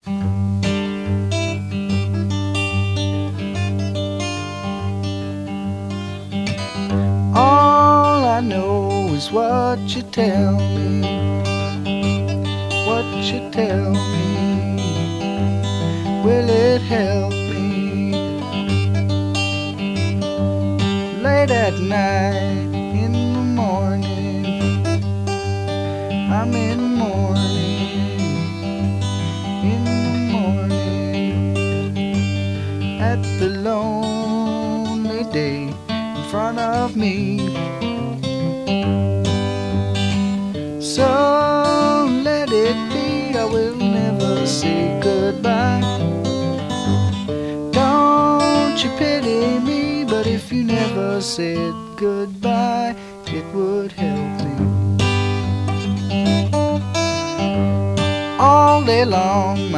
All I know is what you tell me, what you tell me. Will it help me? Late at night, in the morning, I'm in mourning, in the morning, at the lonely day in front of me. So let it be, I will never say goodbye. Don't you pity me, but if you never said goodbye, it would help me. All day long